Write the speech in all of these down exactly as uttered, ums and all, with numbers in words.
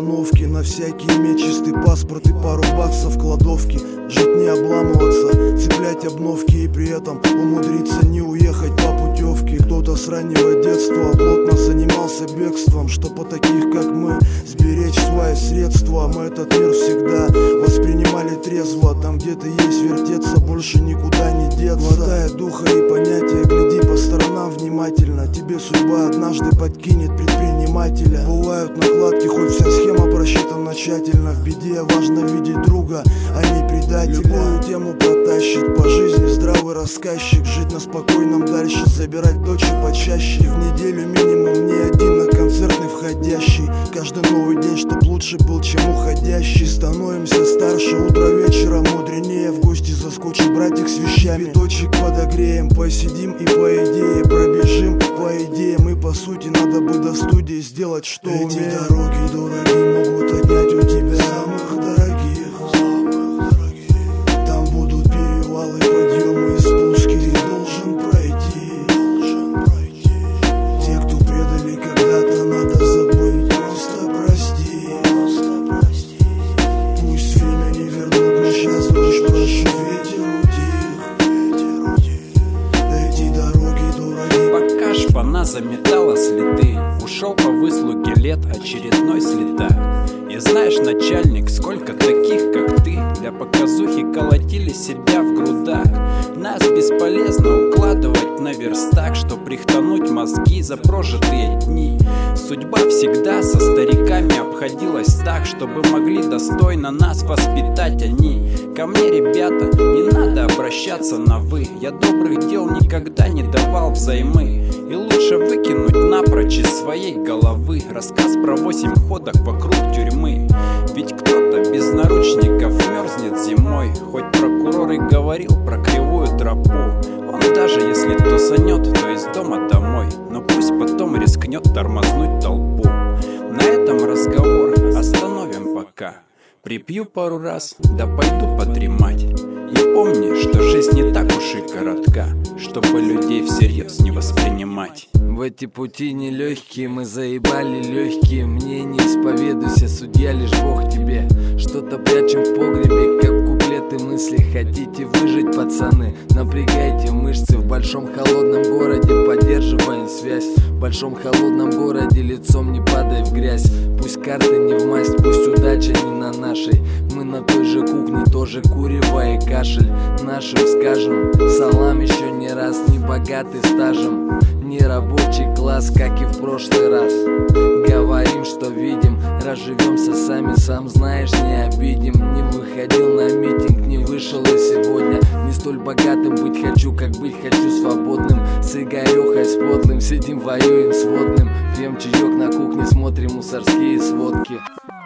остановки, на всякий иметь чистый паспорт и пару баксов в кладовке. Жить не обламываться, цеплять обновки и при этом умудриться не уехать по путевке. Кто-то с раннего детства плотно занимался бегством, чтоб по таких как мы сберечь свои средства. Мы этот мир всегда воспринимали трезво, там где-то есть вертеться, больше никуда не деться. Хватая духа и понятия, гляди по сторонам внимательно, тебе судьба однажды подкинет предпринимателя. Бывают накладки, хоть вся схема просчитана тщательно, в беде важно видеть друга, а не предателя. Любую тему протащит по жизни здравый рассказчик, жить на спокойном дальше, забирать дочь почаще. В неделю минимум не один на концертный входящий, каждый новый день чтоб лучше был, чем уходящий. Становимся старше, утро вечера мудренее, в гости заскочит братик с вещами, биточек подогреем, посидим и по идее пробежим. По идее мы по сути надо бы до студии сделать, что умеем. Эти дороги дураки могут отнять у тебя самых дорогих, самых дорогих. Там будут перевалы, подъемы и спуски, ты должен пройти, должен пройти. Те, кто предали когда-то, надо забыть, просто прости, просто прости. Пусть время не вернут, но сейчас дождь, прошу, ветер утих, ветер утих. Эти дороги дураки. Пока шпана заметала следы, ушел по выслуге лет очередной следак. И знаешь, начальник, сколько таких, как ты, для показухи колотили себя в грудах. Нас бесполезно укладывать на верстак, чтоб рихтануть мозги за прожитые дни. Судьба всегда со стариками обходилась так, чтобы могли достойно нас воспитать они. Ко мне, ребята, не надо обращаться на вы, я добрых дел никогда не давал взаймы. И лучше выкинуть напрочь из своей головы рассказ про восемь ходок вокруг тюрьмы. Ведь кто-то без наручников мерзнет зимой, хоть прокурор и говорил про кривую тропу. Он даже если тусанет, то из дома домой, но пусть потом рискнет тормознуть толпу. На этом разговор остановим пока. Припью пару раз, да пойду подремать. И помни, что жизнь не так уж и коротка, чтобы людей всерьез не воспринимать. В эти пути нелегкие, мы заебали легкие. Мне не исповедуйся, судья, лишь Бог тебе. Что-то прячем в погребе, как куплеты мысли. Хотите выжить, пацаны? Напрягайте мышцы. В большом холодном городе поддерживаем связь. В большом холодном городе лицом не падай в грязь. Пусть карты не в масть, пусть удача не на нашей. Мы на той же кухне, тоже курево и кашель. Нашим скажем салам еще не раз. Не богатый стажем, не рабочий класс, как и в прошлый раз. Говорим, что видим, разживемся сами, сам знаешь, не обидим. Не выходил на митинг, не вышел и сегодня. Не столь богатым быть хочу, как быть хочу свободным. С Игорехой, с подлым, сидим, воюем с водным. Пьем чаек на кухне, смотрим мусорские сводки.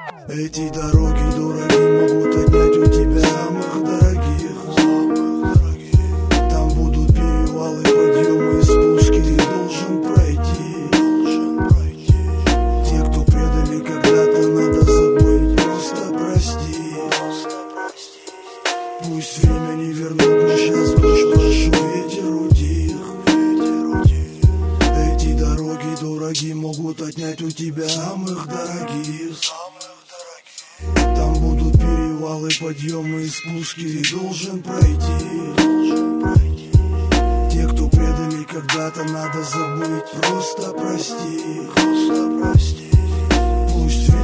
Эти дороги дураки могут отнять у тебя самых дорогих, самых дорогих. Там будут перевалы, подъемы и спуски, ты должен пройти, должен пройти. Те, кто предали когда-то, надо забыть, просто прости, просто прости. Пусть время не вернут, но сейчас дождь, прошу, ветер утих, ветер утих. Эти дороги дураки могут отнять у тебя самых дорогих, самых. Там будут перевалы, подъемы и спуски, ты должен пройти, должен пройти. Те, кто предали когда-то, надо забыть, просто прости, просто прости. Пусть